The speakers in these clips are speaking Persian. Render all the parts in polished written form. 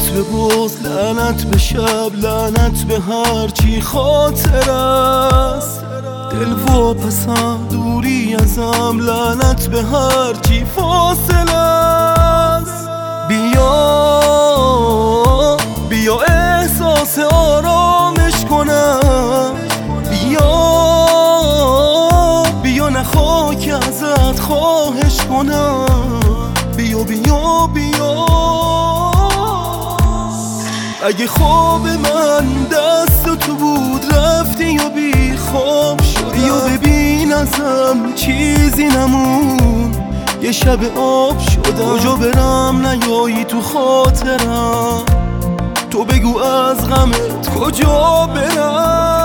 به بغض، لعنت به شب، لعنت به هرچی خاطر است. دل واپسم، دوری ازم، لعنت به هرچی فاصله است. بیا احساس آرامش کنم، بیا نه خاک ازت خواهش کنم. بیا اگه خواب من دست تو بود رفتی یا بی خواب شدم، بیا ببین ازم چیزی نمون، یه شب آب شدم. کجا برم نیایی تو خاطرم، تو بگو از غمت کجا برم.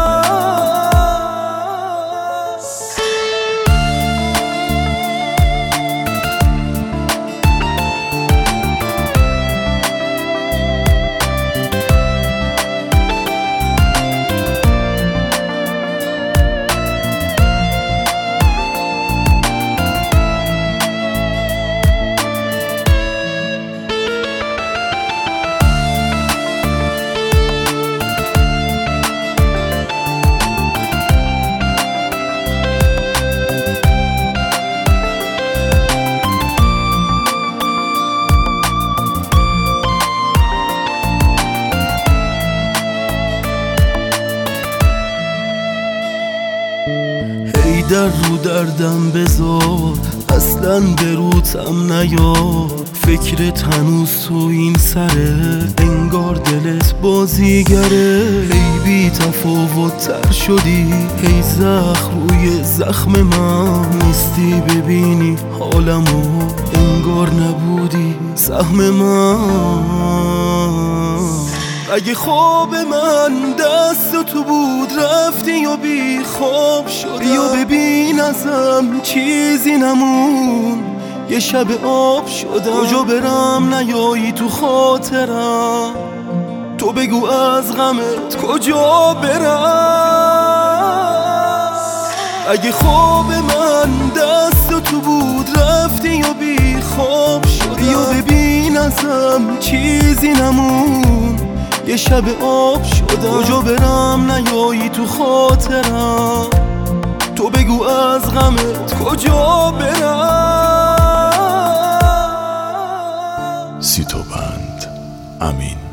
در رو دردم بذار، اصلا به روتم نیار. فکرت هنوز تو این سره، انگار دلت بازیگره. هی بی تفاوت تر شدی، هی زخم روی زخم من نیستی. ببینی حالمو، انگار نبودی سهم من. اگه خواب من دست تو بود رفتی یا بی خواب شدم، بیا ببین ازم چیزی نمون، یه شب آب شدم. کجا برم نیایی تو خاطرم، تو بگو از غمت کجا برم. اگه خواب من دست تو بود رفتی یا بی خواب شدم، بیا ببین ازم چیزی نمون، یه شب آب شدم. کجا برم نیایی تو خاطرم، تو بگو از غمت کجا برم. سیتوبند امین.